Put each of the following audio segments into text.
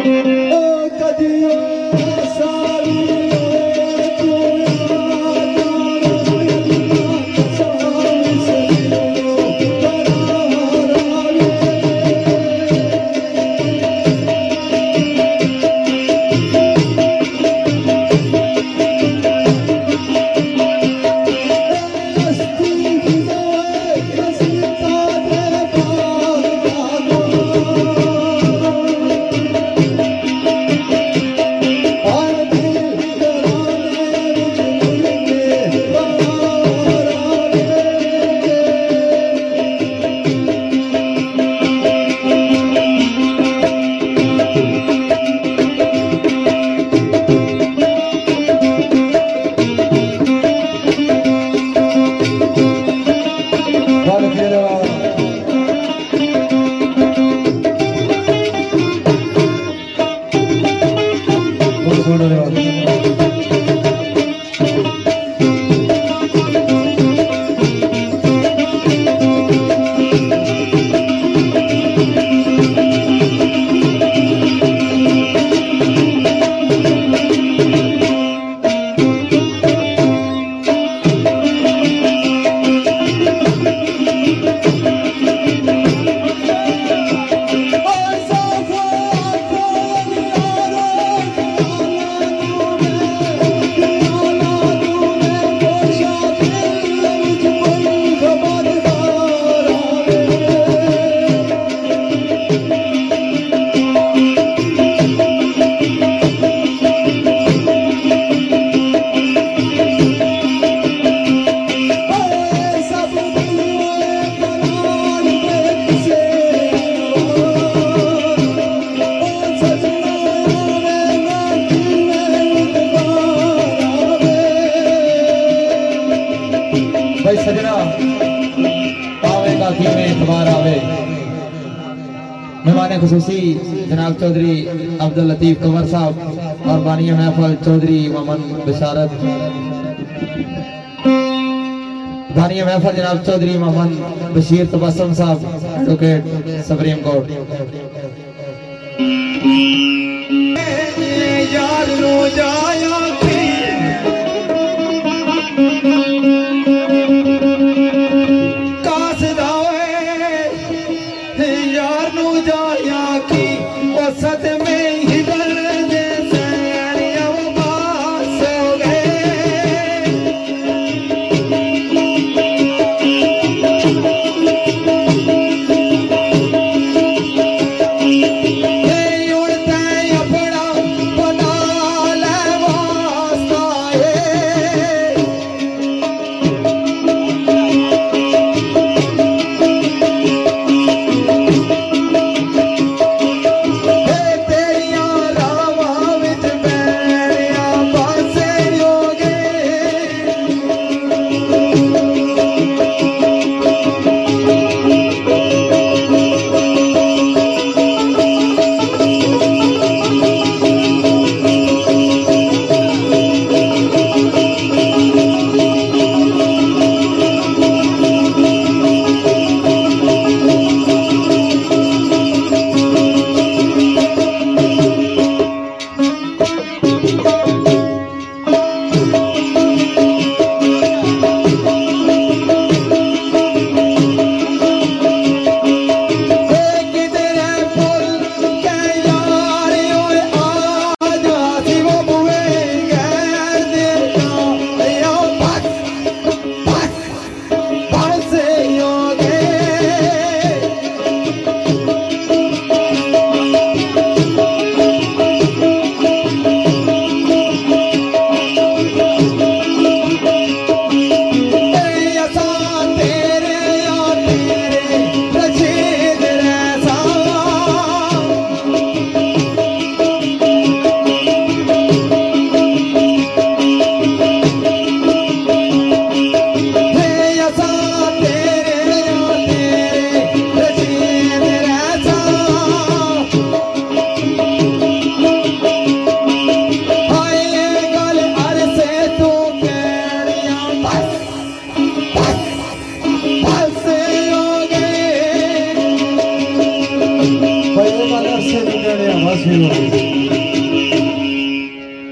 मेहमान खुसूसी जनाब चौधरी अब्दुल लतीफ कंवर साहब और बानिया महफल चौधरी मोहम्मद बशारत, बानिया महफल जनाब चौधरी मोहम्मद बशीर तबस्सुम साहब एडवोकेट सुप्रीम कोर्ट। उड़ता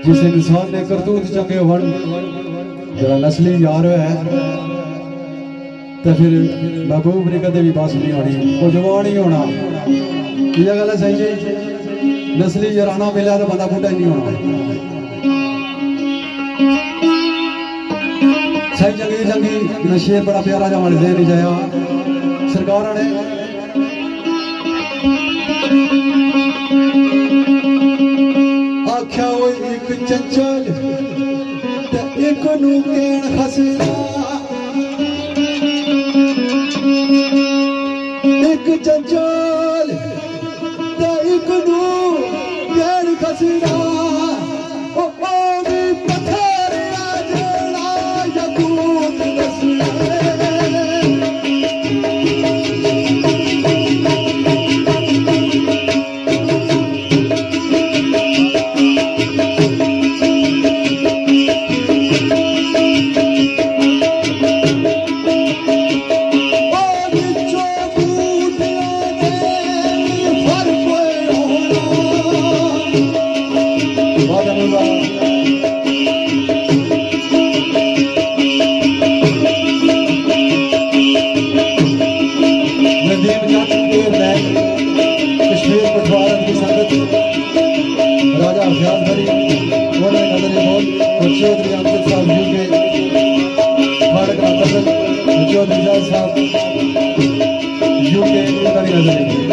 जिस इंसान ने करतूत चंगे वन जरा नस्ली यार है तो फिर महबूब ने कदे भी बस नहीं होनी, वो जवान ही होना। ये गल है सही जी, नस्ली याराना मिला तो बंदा बूढ़ा ही नहीं होना। सही जंगी जंगी नशेर बड़ा प्यारा जवान दे नहीं जाया सरकार ने आख्या वो एक चंचल ते एक नू केण हसना, एक चंचल ते एक नू केण हसना। ओ भी पत्थर आजना यकूत दसना। राजा अफजाल भरी बोले नजर बोल चौधरी अमजद साहब यूके फाड़क नजर चौधरी साहब यूके नजर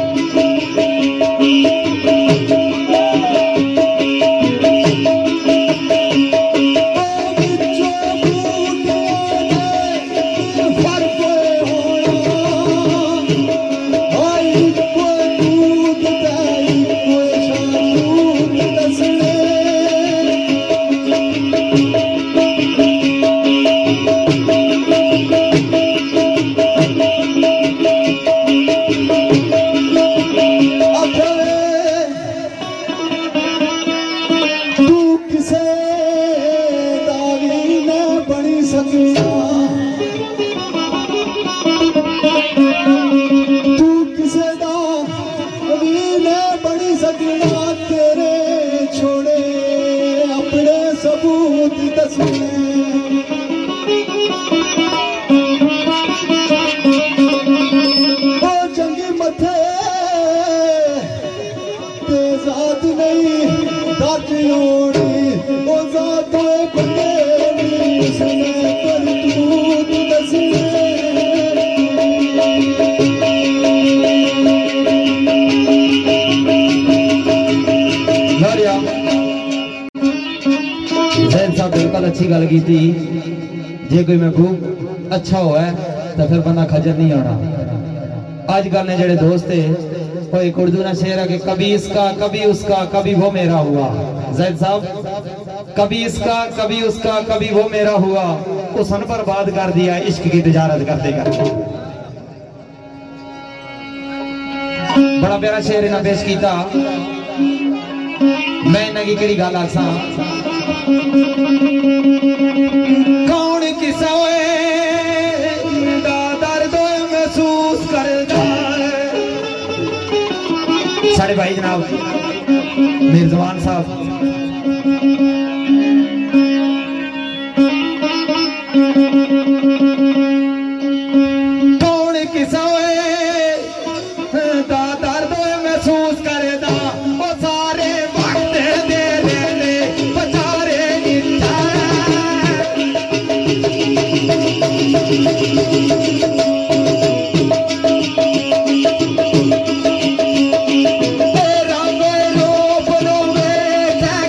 अच्छी गल की थी। जे कोई महबूब अच्छा हुआ तो फिर बंदा खजर नहीं आना। आजकल ने जेड़े दोस्त है वो एक उर्दू ना शेर है कि कभी इसका कभी उसका कभी वो मेरा हुआ। जैद साहब कभी इसका कभी उसका कभी वो मेरा हुआ, उसन बर्बाद कर दिया इश्क की तिजारत करते करते। बड़ा प्यारा शेर इन्हें पेश किया। मैं इन्हें की केड़ी गल आसा कौन किसा दर्द महसूस करता है। साढ़े भाई जनाब मिर्जवान साहब कौन किसा दर्द महसूस करता वो सारे वक्त दे दे बेचारे तेरा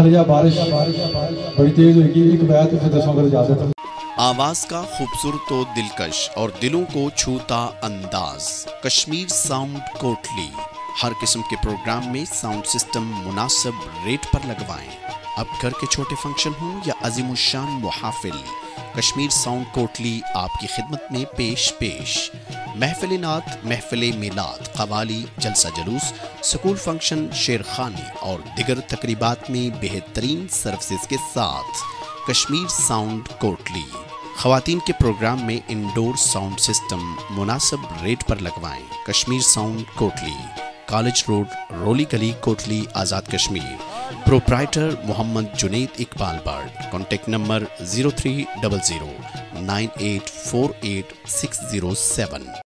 हालिया बारिश बड़ी तेज होगी। एक बैत फिर दसों कर इजाजत। आवाज का खूबसूरत और दिलकश और दिलों को छूता अंदाज, कश्मीर साउंड कोटली। हर किस्म के प्रोग्राम में साउंड सिस्टम मुनासिब रेट पर लगवाएं। अब घर के छोटे फंक्शन हों या अजीमुशान मुहाफिल, कश्मीर साउंड कोटली आपकी खिदमत में पेश। महफिल नात, महफिल मिलाद, कवाली, जलसा जुलूस, स्कूल फंक्शन, शेर खानी और दिगर तकरीबात में बेहतरीन सर्विसेज के साथ कश्मीर साउंड कोटली। खवातीन के प्रोग्राम में इंडोर साउंड सिस्टम मुनासिब रेट पर लगवाएं। Kashmir sound Kotli, college road, Roli गली, कोटली, आज़ाद कश्मीर। प्रोप्राइटर मोहम्मद जुनेद इकबाल बर्ड। Contact number 0300 9848 607।